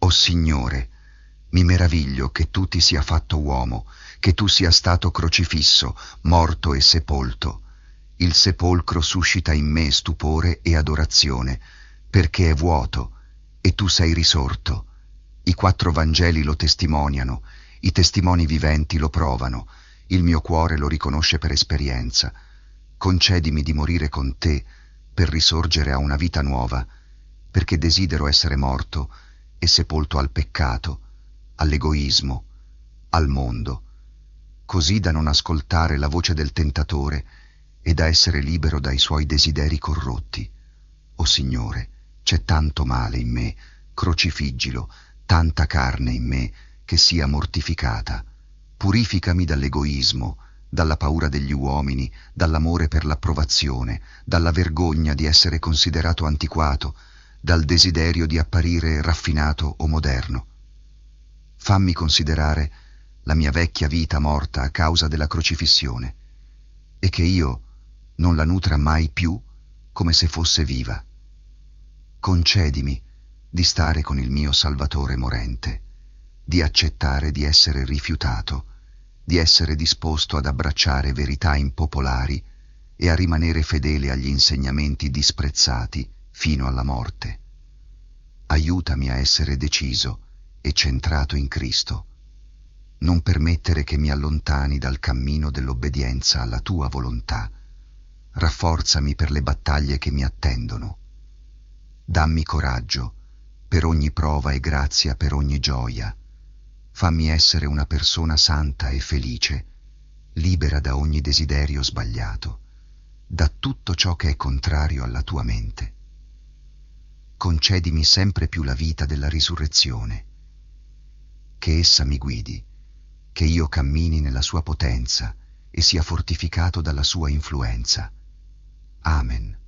O Signore, mi meraviglio che tu ti sia fatto uomo, che tu sia stato crocifisso, morto e sepolto. Il sepolcro suscita in me stupore e adorazione, perché è vuoto, e tu sei risorto. I 4 Vangeli lo testimoniano, i testimoni viventi lo provano, il mio cuore lo riconosce per esperienza. Concedimi di morire con te per risorgere a una vita nuova, perché desidero essere morto e sepolto al peccato, all'egoismo, al mondo, così da non ascoltare la voce del tentatore e da essere libero dai suoi desideri corrotti. O Signore, c'è tanto male in me, crocifiggilo, tanta carne in me che sia mortificata. Purificami dall'egoismo, dalla paura degli uomini, dall'amore per l'approvazione, dalla vergogna di essere considerato antiquato, dal desiderio di apparire raffinato o moderno. Fammi considerare la mia vecchia vita morta a causa della crocifissione e che io non la nutra mai più come se fosse viva. Concedimi di stare con il mio Salvatore morente, di accettare di essere rifiutato, di essere disposto ad abbracciare verità impopolari e a rimanere fedele agli insegnamenti disprezzati fino alla morte. Aiutami a essere deciso e centrato in Cristo. Non permettere che mi allontani dal cammino dell'obbedienza alla tua volontà. Rafforzami per le battaglie che mi attendono. Dammi coraggio per ogni prova e grazia per ogni gioia. Fammi essere una persona santa e felice, libera da ogni desiderio sbagliato, da tutto ciò che è contrario alla tua mente. Concedimi sempre più la vita della risurrezione. Che essa mi guidi, che io cammini nella sua potenza e sia fortificato dalla sua influenza. Amen.